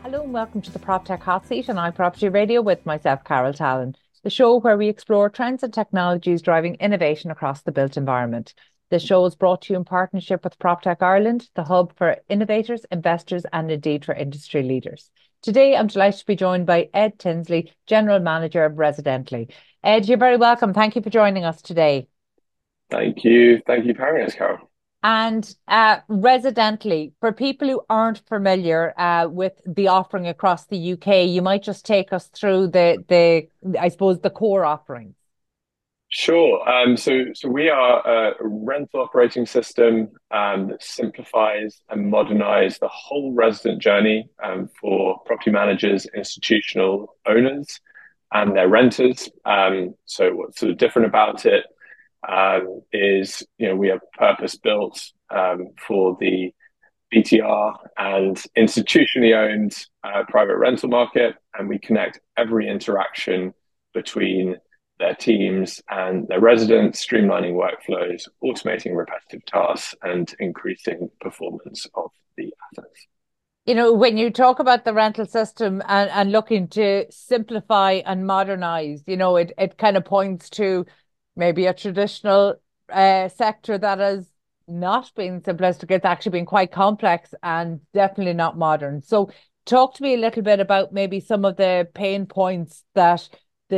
Hello and welcome to the PropTech Hot Seat on iProperty Radio with myself, Carol Tallon, the show where we explore trends and technologies driving innovation across the built environment. This show is brought to you in partnership with PropTech Ireland, the hub for innovators, investors, and indeed for industry leaders. Today, I'm delighted to be joined by Ed Tinsley, General Manager of Residently. Ed, you're very welcome. Thank you for joining us today. Thank you. Thank you for having us, Carol. And residently, for people who aren't familiar with the offering across the UK, you might just take us through the I suppose the core offerings. Sure. So we are a rental operating system that simplifies and modernize the whole resident journey for property managers, institutional owners, and their renters. So what's sort of different about it is, we are purpose built for the BTR and institutionally owned private rental market, and we connect every interaction between their teams and their residents, streamlining workflows, automating repetitive tasks, and increasing performance of the assets. When you talk about the rental system and looking to simplify and modernize, it kind of points to maybe a traditional sector that has not been simplistic. It's actually been quite complex and definitely not modern. So talk to me a little bit about maybe some of the pain points that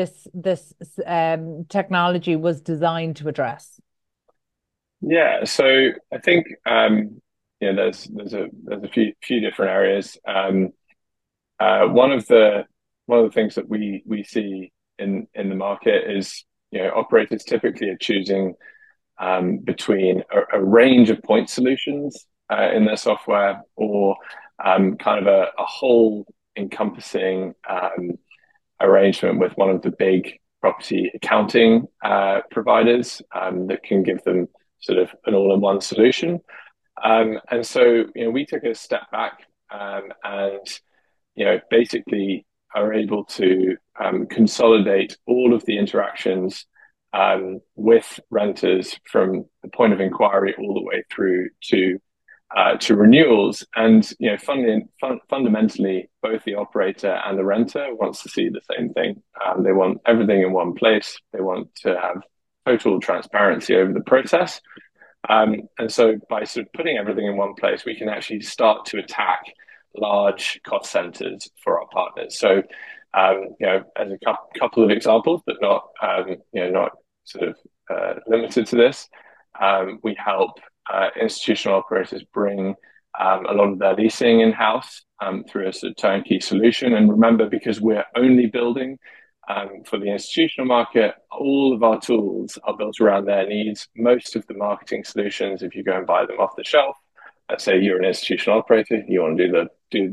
this technology was designed to address. Yeah, so I think there's a few different areas. One of the things that we see in the market is, operators typically are choosing between a range of point solutions in their software, or kind of a whole encompassing arrangement with one of the big property accounting providers that can give them sort of an all-in-one solution. And so, we took a step back and, basically are able to consolidate all of the interactions with renters from the point of inquiry all the way through to renewals. And fundamentally, both the operator and the renter wants to see the same thing. They want everything in one place. They want to have total transparency over the process. And so by sort of putting everything in one place, we can actually start to attack large cost centers for our partners. So, as a couple of examples, but not sort of limited to this, we help institutional operators bring a lot of their leasing in-house through a sort of turnkey solution. And remember, because we're only building for the institutional market, all of our tools are built around their needs. Most of the marketing solutions, if you go and buy them off the shelf, let's say you're an institutional operator, you want to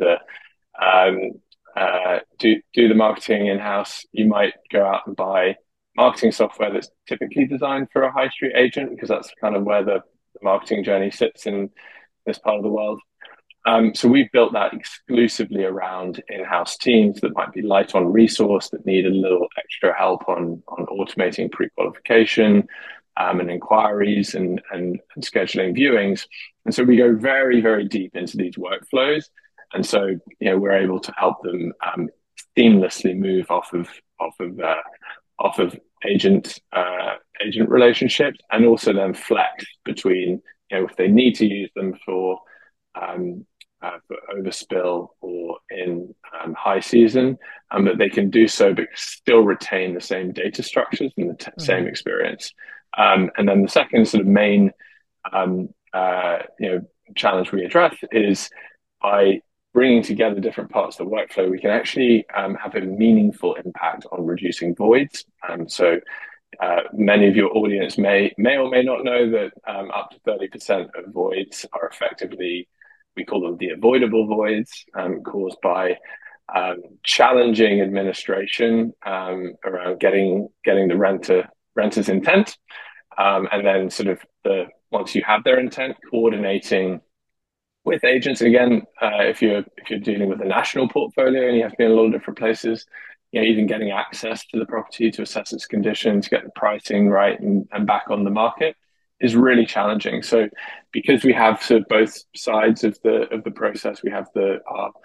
do the marketing in-house, you might go out and buy marketing software that's typically designed for a high street agent, because that's kind of where the marketing journey sits in this part of the world. So we've built that exclusively around in-house teams that might be light on resource, that need a little extra help on automating pre-qualification and inquiries and scheduling viewings. And so we go very, very deep into these workflows. And so, we're able to help them seamlessly move off of agent relationships, and also then flex between, if they need to use them for overspill or in high season, that they can do so, but still retain the same data structures and the same experience. And then the second sort of main challenge we address is by bringing together different parts of the workflow, we can actually have a meaningful impact on reducing voids. So many of your audience may or may not know that up to 30% of voids are effectively, we call them the avoidable voids, caused by challenging administration around getting the renter's intent, and then sort of once you have their intent, coordinating with agents. Again, if you're dealing with a national portfolio and you have to be in a lot of different places, even getting access to the property to assess its condition, to get the pricing right and back on the market is really challenging. So because we have sort of both sides of the process, we have our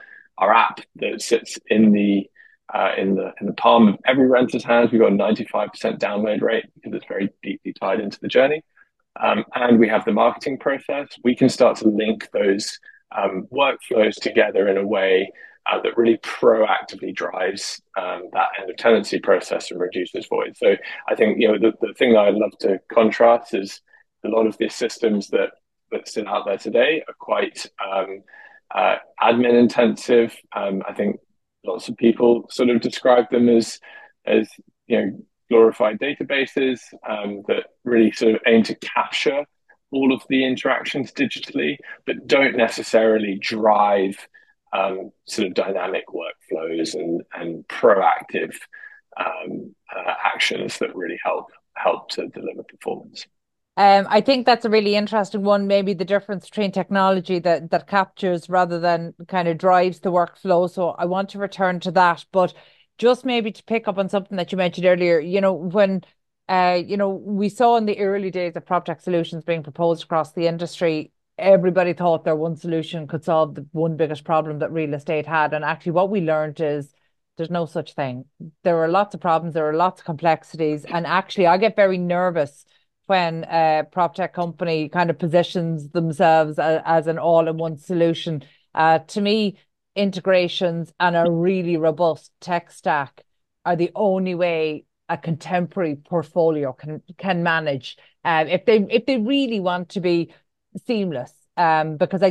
our app that sits in the palm of every renter's hands. We've got a 95% download rate because it's very deeply tied into the journey. And we have the marketing process. We can start to link those workflows together in a way that really proactively drives that end of tenancy process and reduces void. So I think the thing that I'd love to contrast is a lot of the systems that sit out there today are quite admin intensive. I think lots of people sort of describe them as glorified databases that really sort of aim to capture all of the interactions digitally, but don't necessarily drive sort of dynamic workflows and proactive actions that really help to deliver performance. I think that's a really interesting one. Maybe the difference between technology that captures rather than kind of drives the workflow. So I want to return to that, but just maybe to pick up on something that you mentioned earlier. When we saw in the early days of PropTech solutions being proposed across the industry, everybody thought their one solution could solve the one biggest problem that real estate had. And actually, what we learned is there's no such thing. There are lots of problems, there are lots of complexities, and actually, I get very nervous when a prop tech company kind of positions themselves as an all-in-one solution. To me, integrations and a really robust tech stack are the only way a contemporary portfolio can manage if they really want to be seamless. Because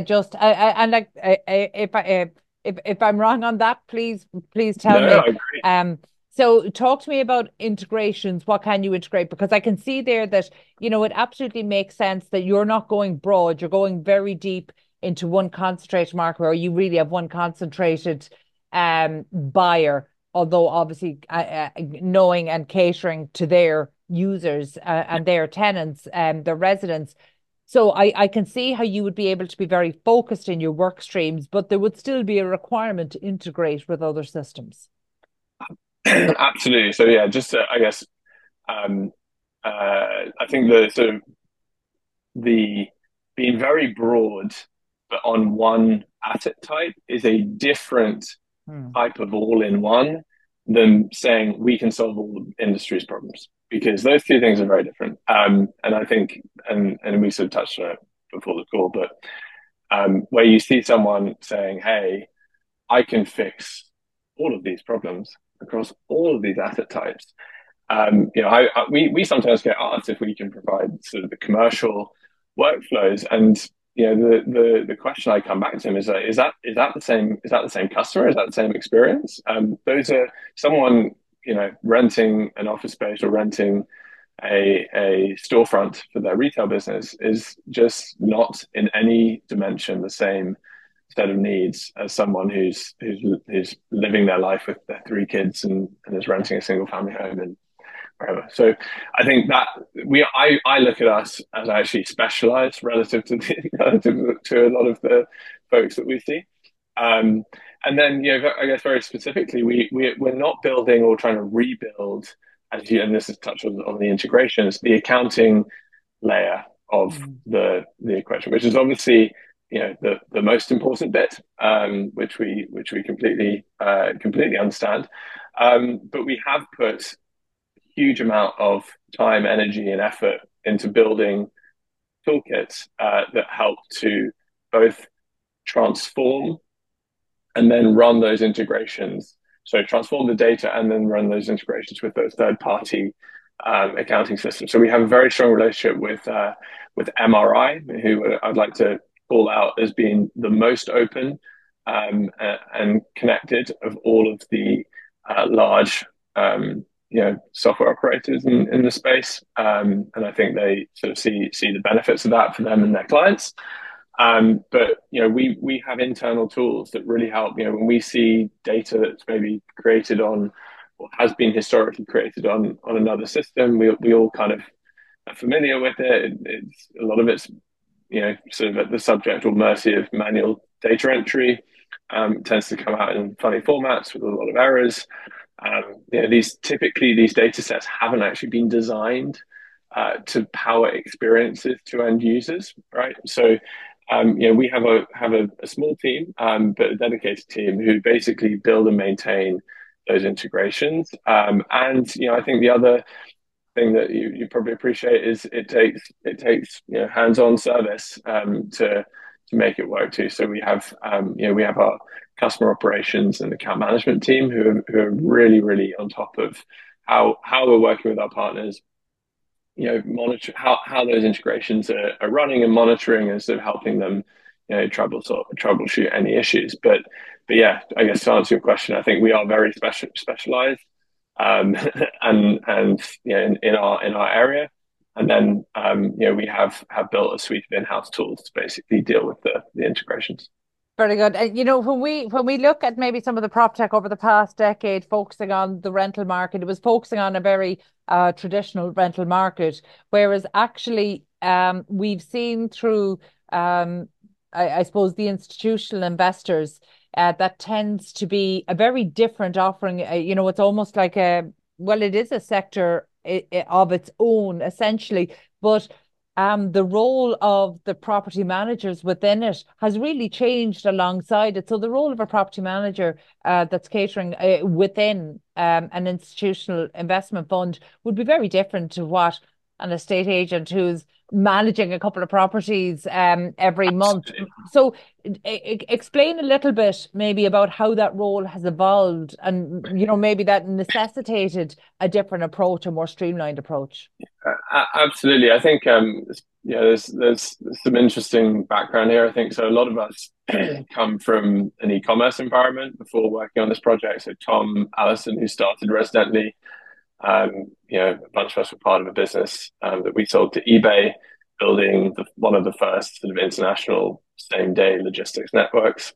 if I'm wrong on that, please tell No, me. I agree. So talk to me about integrations. What can you integrate? Because I can see there that, it absolutely makes sense that you're not going broad, you're going very deep into one concentrated market where you really have one concentrated buyer, although obviously knowing and catering to their users and their tenants and their residents. So I can see how you would be able to be very focused in your work streams, but there would still be a requirement to integrate with other systems. Absolutely. So yeah, just I guess I think the sort of the being very broad, but on one asset type is a different Hmm. type of all-in-one than saying we can solve all the industry's problems, because those two things are very different. And I think, and we sort of touched on it before the call, but where you see someone saying, "Hey, I can fix all of these problems across all of these asset types." We sometimes get asked if we can provide sort of the commercial workflows, and the question I come back to him is that is that the same customer? Is that the same experience? Those are someone renting an office space or renting a storefront for their retail business is just not in any dimension the same set of needs as someone who's living their life with their three kids and is renting a single family home and wherever. So I think that I look at us as actually specialized relative to a lot of the folks that we see. And then I guess very specifically, we're not building or trying to rebuild, and this is touched on the integrations, the accounting layer of Mm. the equation, which is obviously the most important bit, which we completely understand. But we have put huge amount of time, energy, and effort into building toolkits that help to both transform and then run those integrations. So transform the data and then run those integrations with those third-party accounting systems. So we have a very strong relationship with MRI, who I'd like to call out as being the most open and connected of all of the large software operators in the space, and I think they sort of see the benefits of that for them and their clients. But we have internal tools that really help. When we see data that's maybe created on or has been historically created on another system, we all kind of are familiar with it. It's a lot of it's sort of at the subject or mercy of manual data entry. It tends to come out in funny formats with a lot of errors. These data sets haven't actually been designed to power experiences to end users, right? So we have a small team, but a dedicated team who basically build and maintain those integrations. And I think the other thing that you probably appreciate is it takes hands-on service to make it work too. So we have our customer operations and account management team who are really on top of how we're working with our partners, monitor how those integrations are running and monitoring and sort of helping them, troubleshoot any issues. But yeah, I guess to answer your question, I think we are very specialized, um, and in our area, and then we have built a suite of in-house tools to basically deal with the integrations. Very good. And when we look at maybe some of the prop tech over the past decade, focusing on the rental market, it was focusing on a very traditional rental market, whereas actually we've seen through I suppose the institutional investors that tends to be a very different offering. It's almost like it is a sector of its own essentially, but the role of the property managers within it has really changed alongside it. So the role of a property manager that's catering within an institutional investment fund would be very different to what an estate agent who's managing a couple of properties every month. Absolutely. So explain a little bit maybe about how that role has evolved and maybe that necessitated a different approach, a more streamlined approach. Absolutely. I think there's some interesting background here. I think so. A lot of us come from an e-commerce environment before working on this project. So Tom Allison, who started Residently, a bunch of us were part of a business that we sold to eBay, building one of the first sort of international same day logistics networks.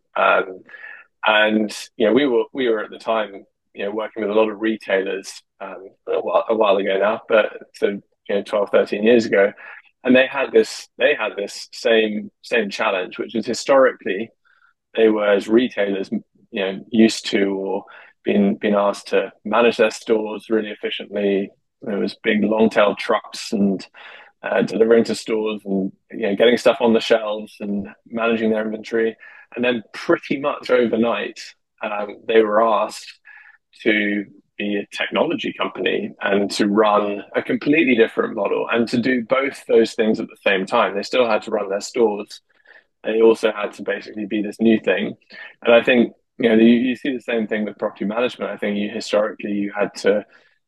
And we were at the time working with a lot of retailers a while ago now, but so 12, 13 years ago, and they had this same challenge, which is historically they were, as retailers, used to or been asked to manage their stores really efficiently. There was big long tail trucks and delivering to stores and getting stuff on the shelves and managing their inventory. And then pretty much overnight, they were asked to be a technology company and to run a completely different model and to do both those things at the same time. They still had to run their stores. They also had to basically be this new thing. And I think you see the same thing with property management. I think historically you had to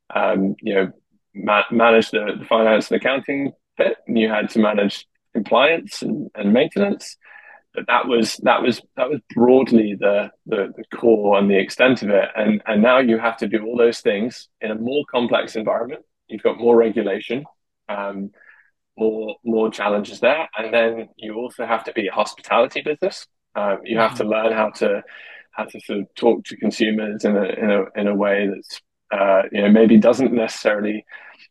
manage the finance and accounting bit, and you had to manage compliance and maintenance. But that was broadly the core and the extent of it. And now you have to do all those things in a more complex environment. You've got more regulation, um, more challenges there, and then you also have to be a hospitality business. You have to Mhm. learn how to sort of talk to consumers in a way that's maybe doesn't necessarily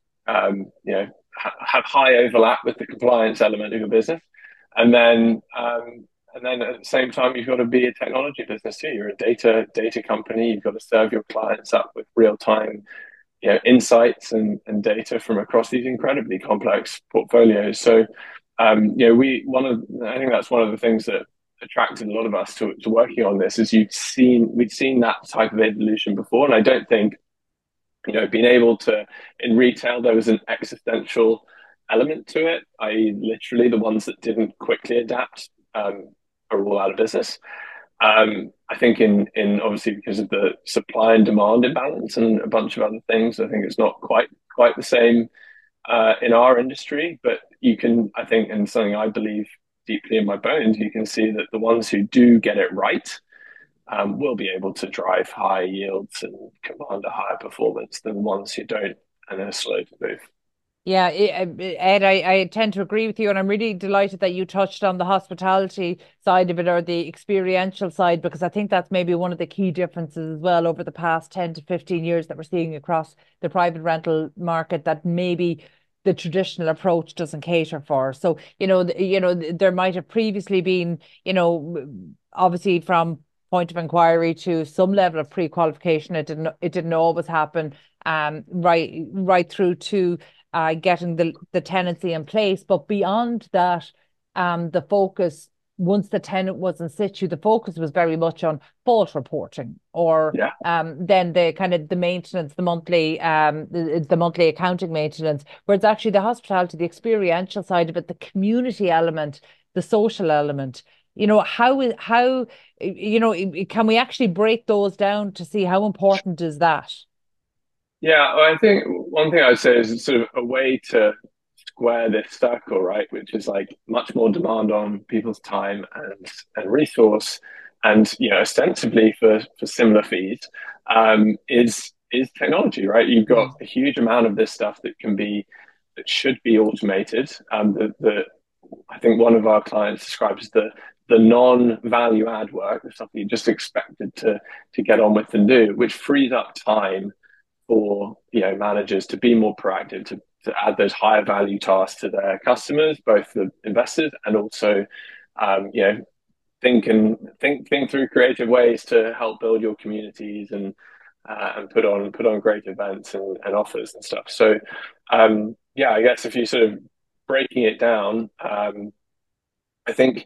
have high overlap with the compliance element of your business, and then at the same time you've got to be a technology business too. You're a data company. You've got to serve your clients up with real time insights and data from across these incredibly complex portfolios. So we one of I think that's one of the things that attracted a lot of us to working on this is we'd seen that type of evolution before, and I don't think being able to, in retail, there was an existential element to it, i.e., literally the ones that didn't quickly adapt are all out of business. I think in obviously because of the supply and demand imbalance and a bunch of other things, I think it's not quite the same in our industry. But you can, I think, and something I believe deeply in my bones, you can see that the ones who do get it right will be able to drive high yields and command a higher performance than the ones who don't and are slow to move. Yeah, Ed, I tend to agree with you, and I'm really delighted that you touched on the hospitality side of it or the experiential side, because I think that's maybe one of the key differences as well over the past 10 to 15 years that we're seeing across the private rental market that maybe the traditional approach doesn't cater for. So, there might have previously been, obviously from point of inquiry to some level of pre-qualification. It didn't always happen right through to getting the tenancy in place. But beyond that, the focus once the tenant was in situ, the focus was very much on fault reporting or Yeah. then the kind of the maintenance, the monthly accounting maintenance, whereas actually the hospitality, the experiential side of it, the community element, the social element, can we actually break those down to see how important is that? Yeah, well, I think one thing I'd say is sort of a way to square this circle, right? Which is like much more demand on people's time and resource, and ostensibly for similar fees, is technology, right? You've got Mm. a huge amount of this stuff that should be automated. The I think one of our clients describes the non-value add work, the stuff you just expected to get on with and do, which frees up time for managers to be more proactive, to add those higher value tasks to their customers, both the investors and also think through creative ways to help build your communities and put on great events and offers and stuff. So yeah, I guess if you sort of breaking it down, I think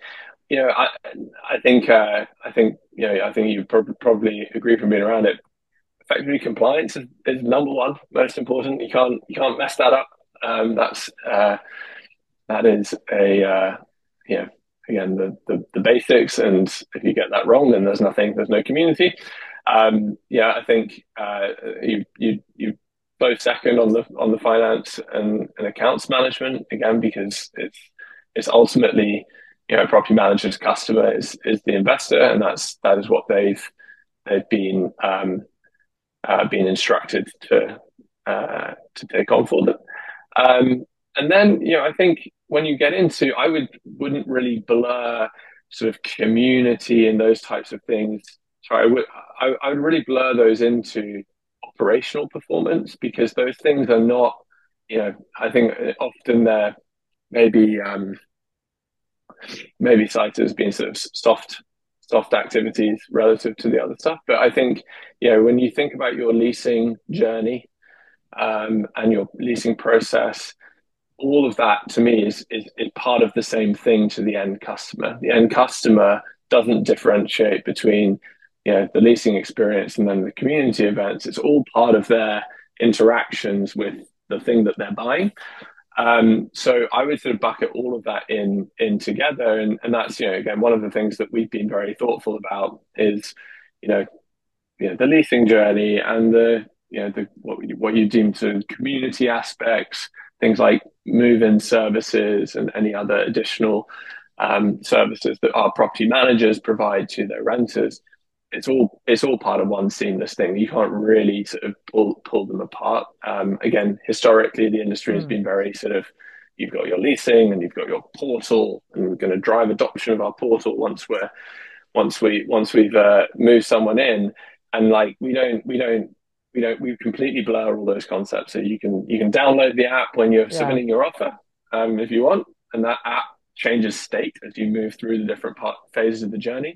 I think you probably agree from being around it. Effectively, compliance is number one, most important. You can't mess that up. That is a again the basics, and if you get that wrong, then there's no community. Yeah, I think you both second on the finance and accounts management again, because it's ultimately property manager's customer is the investor, and that is what they've been instructed to take on for them. And then I think when you get into, wouldn't really blur sort of community and those types of things. So I would really blur those into operational performance, because those things are not, I think often they're maybe maybe cited as being sort of soft activities relative to the other stuff. But I think, when you think about your leasing journey and your leasing process, all of that to me is part of the same thing to the end customer. The end customer doesn't differentiate between the leasing experience and then the community events. It's all part of their interactions with the thing that they're buying. So I would sort of bucket all of that in together, and that's again one of the things that we've been very thoughtful about is the leasing journey and the what you deem to community aspects, things like move-in services and any other additional services that our property managers provide to their renters. It's all part of one seamless thing. You can't really sort of pull them apart. Again, historically, the industry has been very sort of, you've got your leasing and you've got your portal, and we're going to drive adoption of our portal once we've moved someone in, and like we completely blur all those concepts. So you can download the app when you're Yeah. submitting your offer, if you want, and that app changes state as you move through the different phases of the journey.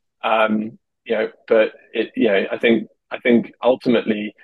But I think ultimately,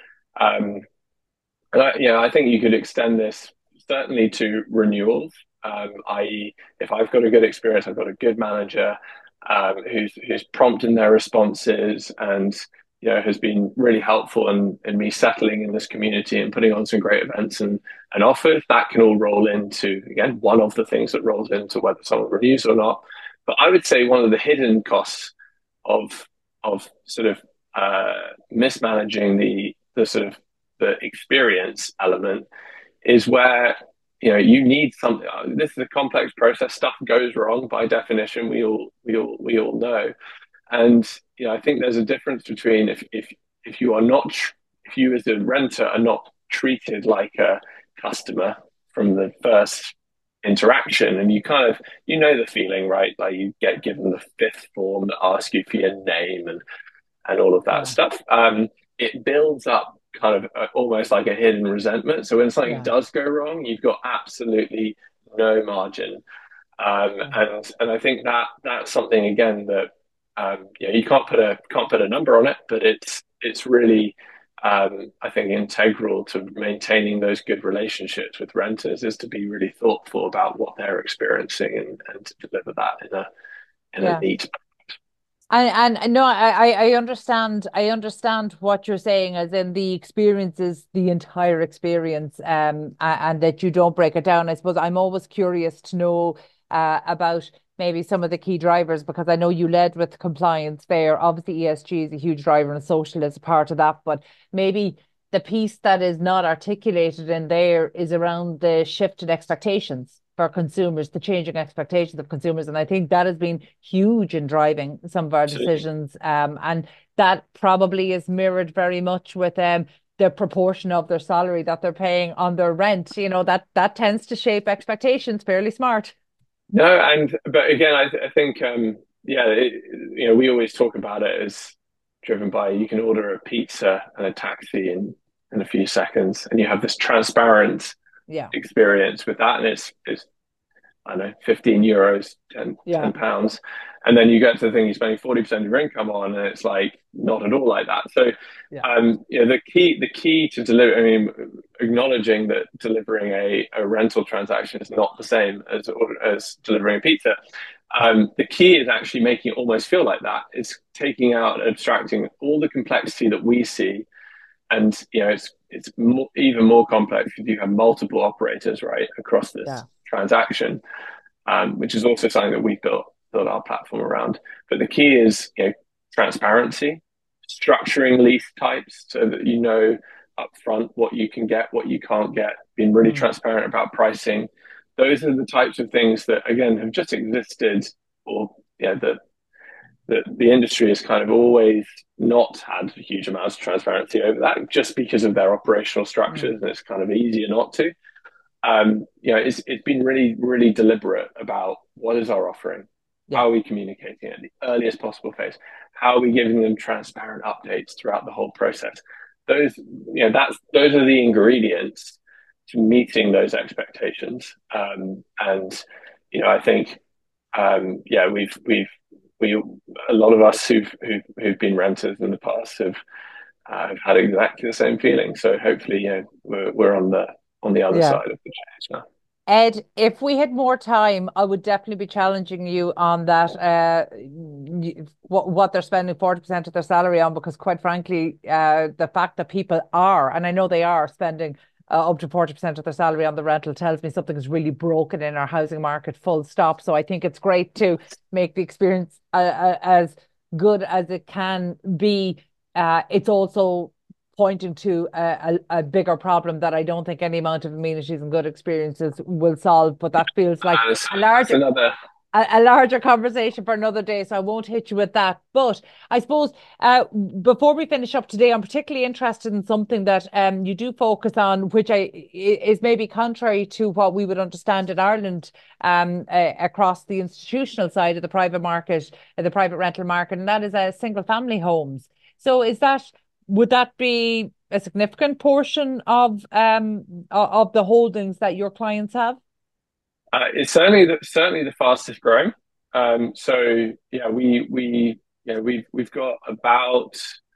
I think you could extend this certainly to renewals. I.e., if I've got a good experience, I've got a good manager who's prompt in their responses, and has been really helpful in me settling in this community and putting on some great events and offers. That can all roll into, again, one of the things that rolls into whether someone renews or not. But I would say one of the hidden costs of sort of mismanaging the sort of the experience element is where you need something. This is a complex process. Stuff goes wrong by definition. We all know, and I think there's a difference between if you are not if you as a renter are not treated like a customer from the first interaction, and you kind of the feeling, right? Like you get given the fifth form that asks you for your name and all of that Yeah. stuff. It builds up kind of almost like a hidden resentment. So when something Yeah. does go wrong, you've got absolutely no margin. Yeah. And I think that's something again that you can't put a number on it, but it's really I think integral to maintaining those good relationships with renters is to be really thoughtful about what they're experiencing and to deliver that in a Yeah. neat. And no, I understand what you're saying, as in the experience is the entire experience, and that you don't break it down. I suppose I'm always curious to know about maybe some of the key drivers, because I know you led with compliance there. Obviously, ESG is a huge driver and social is a part of that, but maybe the piece that is not articulated in there is around the shift in expectations for consumers, the changing expectations of consumers. And I think that has been huge in driving some of our Absolutely. decisions. And that probably is mirrored very much with the proportion of their salary that they're paying on their rent. You know, that tends to shape expectations fairly smart. No, and but again, I think yeah, we always talk about it as driven by you can order a pizza and a taxi in a few seconds, and you have this transparent Yeah. experience with that, and it's I don't know, 15 euros, 10 Yeah. pounds. And then you get to the thing you're spending 40% of your income on, and it's like not at all like that. So, Yeah. the key to deliver, I mean, acknowledging that delivering a rental transaction is not the same as delivering a pizza. The key is actually making it almost feel like that. It's taking out, abstracting all the complexity that we see, and it's even more complex if you have multiple operators right across this Yeah. transaction, which is also something that we built our platform around. But the key is transparency, structuring lease types so that you know upfront what you can get, what you can't get, being really Mm. transparent about pricing. Those are the types of things that again have just existed, or the industry has kind of always not had huge amounts of transparency over that, just because of their operational Mm. structures, and it's kind of easier not to. It's been really, really deliberate about what is our offering, Yeah. how are we communicating at the earliest possible phase, how are we giving them transparent updates throughout the whole process. Those are the ingredients to meeting those expectations. And I think, we a lot of us who've been renters in the past have had exactly the same feeling. So hopefully, we're on the other Yeah. side of the change now. Ed, if we had more time, I would definitely be challenging you on that. What they're spending 40% of their salary on, because quite frankly, the fact that people are, and I know they are spending up to 40% of their salary on the rental, tells me something is really broken in our housing market, full stop. So I think it's great to make the experience as good as it can be. It's also pointing to a bigger problem that I don't think any amount of amenities and good experiences will solve. But that feels like That's, a that's larger another. a larger conversation for another day, so I won't hit you with that. But I suppose before we finish up today, I'm particularly interested in something that you do focus on, which is maybe contrary to what we would understand in Ireland, across the institutional side of the private market, the private rental market, and that is single family homes. So would that be a significant portion of the holdings that your clients have? It's certainly the fastest growing. So yeah, we've got about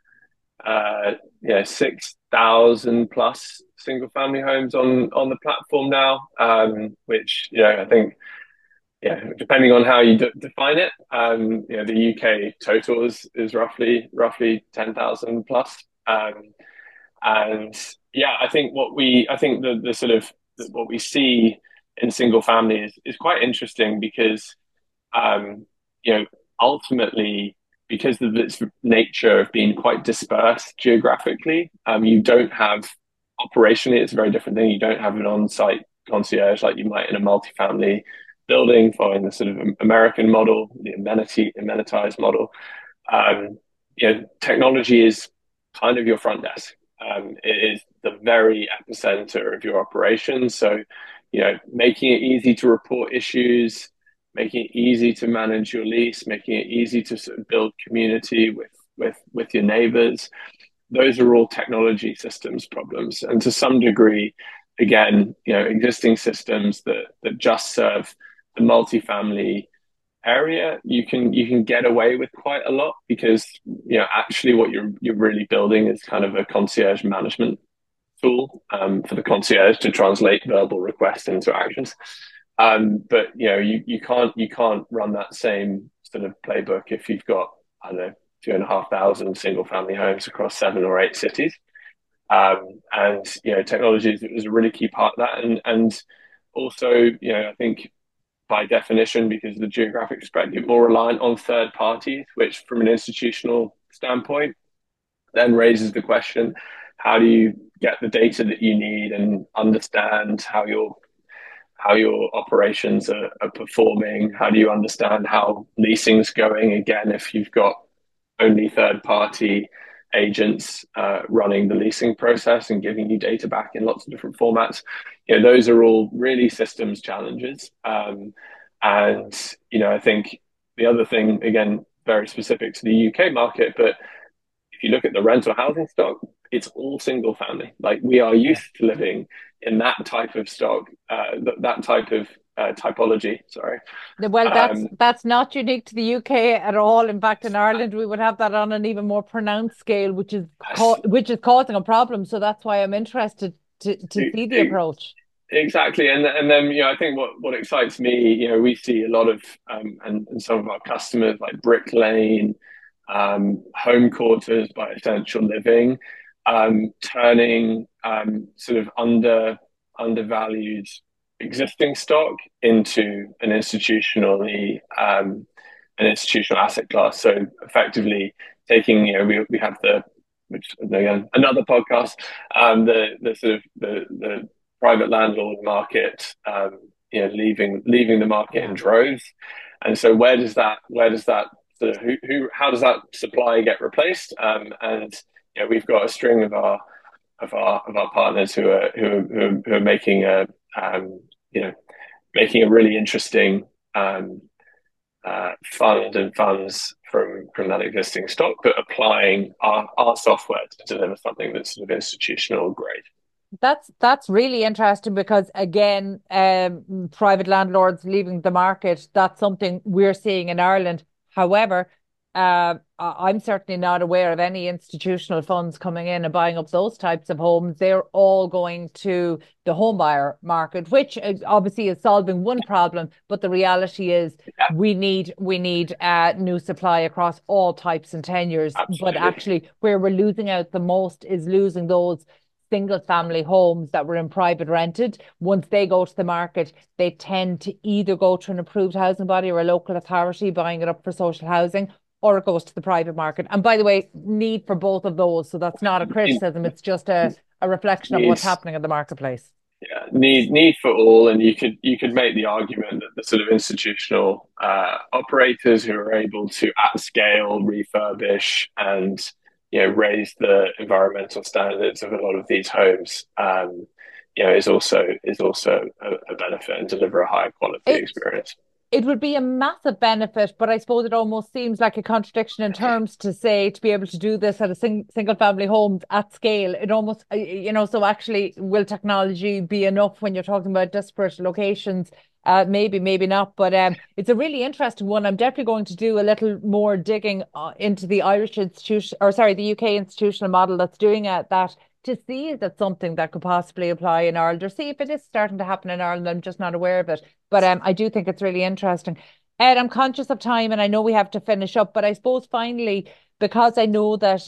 6,000 plus single family homes on the platform now, which I think, depending on how you define it, the UK total is roughly 10,000 plus. And yeah, I think the sort of what we see in single family is quite interesting because, um, you know, ultimately, because of its nature of being quite dispersed geographically, you don't have operationally, it's a very different thing. You don't have an on-site concierge like you might in a multifamily building, following the sort of American model, the amenitized model. Technology is kind of your front desk. It is the very epicenter of your operations. So, making it easy to report issues, making it easy to manage your lease, making it easy to sort of build community with your neighbors. Those are all technology systems problems, and to some degree, again, existing systems that just serve the multifamily area, you can get away with quite a lot because actually what you're really building is kind of a concierge management tool, for the concierge to translate verbal requests into actions. But you can't run that sort of playbook if you've got, I don't know, 2,500 single family homes across 7 or 8 cities. And technology is a really key part of that. And also, I think by definition, because of the geographic spread, you're more reliant on third parties, which from an institutional standpoint then raises the question, how do you get the data that you need and understand how your operations are performing? How do you understand how leasing's going? Again, if you've got only third party agents running the leasing process and giving you data back in lots of different formats, those are all really systems challenges. And I think the other thing, again, very specific to the UK market, but if you look at the rental housing stock, it's all single family. Like, we are used to living in that type of stock, that type of typology. Sorry. Well, that's not unique to the UK at all. In fact, in Ireland, we would have that on an even more pronounced scale, which is causing a problem. So that's why I'm interested to see the approach. Exactly, and then I think what excites me, we see a lot of and some of our customers like Brick Lane, Home Quarters by Essential Living, turning sort of undervalued existing stock into an institutional asset class. So effectively taking, we have which again another podcast, the sort of the private landlord market, leaving the market in droves, and so where does that sort of how does that supply get replaced? And we've got a string of our partners who are making making a really interesting fund and funds from that existing stock, but applying our software to deliver something that's sort of institutional grade. That's really interesting because, again, private landlords leaving the market, that's something we're seeing in Ireland. However, I'm certainly not aware of any institutional funds coming in and buying up those types of homes. They're all going to the home buyer market, which obviously is solving one problem. But the reality is we need new supply across all types and tenures. Absolutely. But actually, where we're losing out the most is losing those single family homes that were in private rented. Once they go to the market, they tend to either go to an approved housing body or a local authority buying it up for social housing, or it goes to the private market. And by the way, need for both of those. So that's not a criticism. It's just a reflection of what's happening in the marketplace. Yeah, need for all. And you could make the argument that the sort of institutional operators who are able to at scale refurbish and raise the environmental standards of a lot of these homes, is also a benefit and deliver a higher quality experience. It would be a massive benefit, but I suppose it almost seems like a contradiction in terms to say to be able to do this at a single family homes at scale. It almost, so actually, will technology be enough when you're talking about disparate locations? Maybe, maybe not, but it's a really interesting one. I'm definitely going to do a little more digging into the the UK institutional model that's doing that, to see if that's something that could possibly apply in Ireland, or see if it is starting to happen in Ireland. I'm just not aware of it, but I do think it's really interesting. Ed, I'm conscious of time and I know we have to finish up, but I suppose finally, because I know that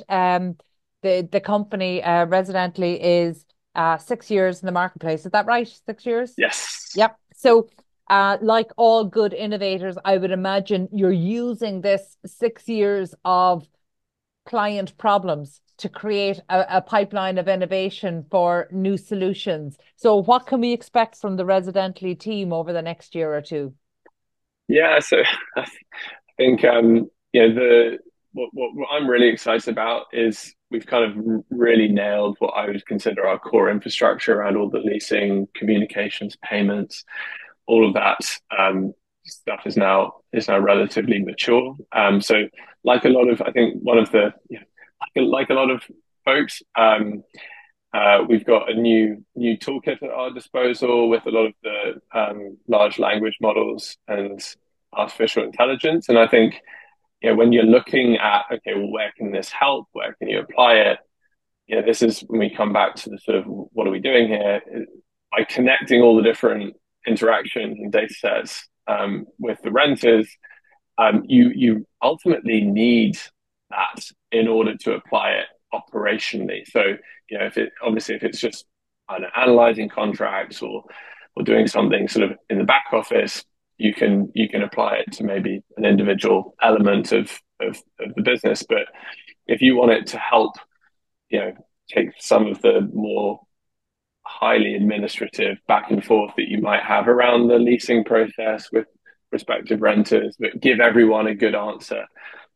the company Residently is 6 years in the marketplace. Is that right? 6 years? Yes. Yep. So like all good innovators, I would imagine you're using this 6 years of client problems to create a pipeline of innovation for new solutions. So what can we expect from the Residently team over the next year or two? Yeah, so I think what I'm really excited about is we've kind of really nailed what I would consider our core infrastructure around all the leasing, communications, payments, all of that stuff is now relatively mature. So like a lot of, I think one of the like a lot of folks, we've got a new toolkit at our disposal with a lot of the large language models and artificial intelligence. And I think when you're looking at, okay, well, where can this help? Where can you apply it? This is when we come back to the sort of what are we doing here? By connecting all the different interactions and data sets with the renters, you ultimately need that in order to apply it operationally. So, if it's just, I don't know, analyzing contracts or doing something sort of in the back office, you can apply it to maybe an individual element of the business. But if you want it to help, you know, take some of the more highly administrative back and forth that you might have around the leasing process with prospective renters, but give everyone a good answer.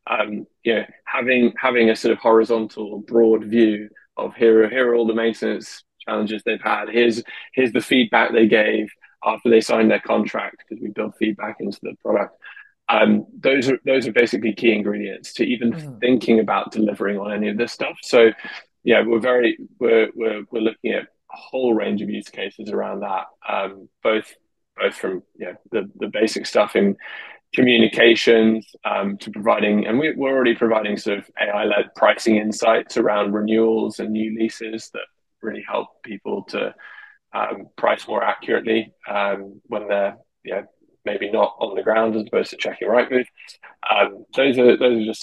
Having a sort of horizontal, broad view of here are all the maintenance challenges they've had. Here's the feedback they gave after they signed their contract, because we build feedback into the product. Those are basically key ingredients to even thinking about delivering on any of this stuff. So yeah, we're looking at a whole range of use cases around that, both from the basic stuff in communications, to providing, and we're already providing sort of AI-led pricing insights around renewals and new leases that really help people to price more accurately when they're maybe not on the ground, as opposed to checking Rightmove. Those are just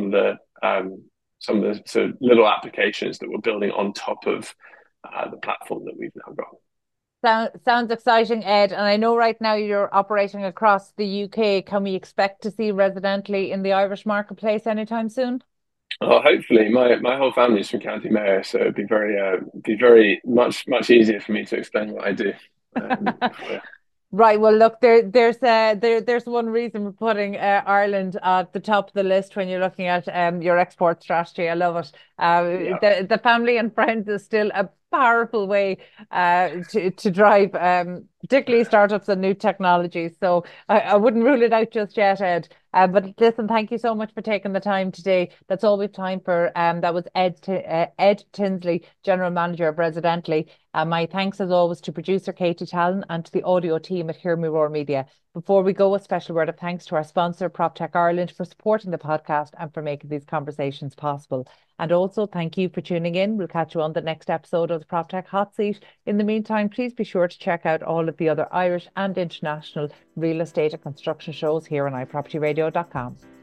some of the sort of little applications that we're building on top of the platform that we've now got. Sounds exciting, Ed. And I know right now you're operating across the UK. Can we expect to see residentially in the Irish marketplace anytime soon? Oh, hopefully, my whole family's from County Mayo, so it'd be very much easier for me to explain what I do. Yeah. Right. Well, look, there's one reason we're putting Ireland at the top of the list when you're looking at your export strategy. I love it. Yeah. The family and friends is still a powerful way to drive, particularly startups and new technologies. So I wouldn't rule it out just yet, Ed. But listen, thank you so much for taking the time today. That's all we've time for. That was Ed Tinsley, General Manager of Residently. My thanks as always to producer Katie Talon and to the audio team at Hear Me Roar Media. Before we go, a special word of thanks to our sponsor, PropTech Ireland, for supporting the podcast and for making these conversations possible. And also, thank you for tuning in. We'll catch you on the next episode of the PropTech Hot Seat. In the meantime, please be sure to check out all of the other Irish and international real estate and construction shows here on iPropertyRadio.com.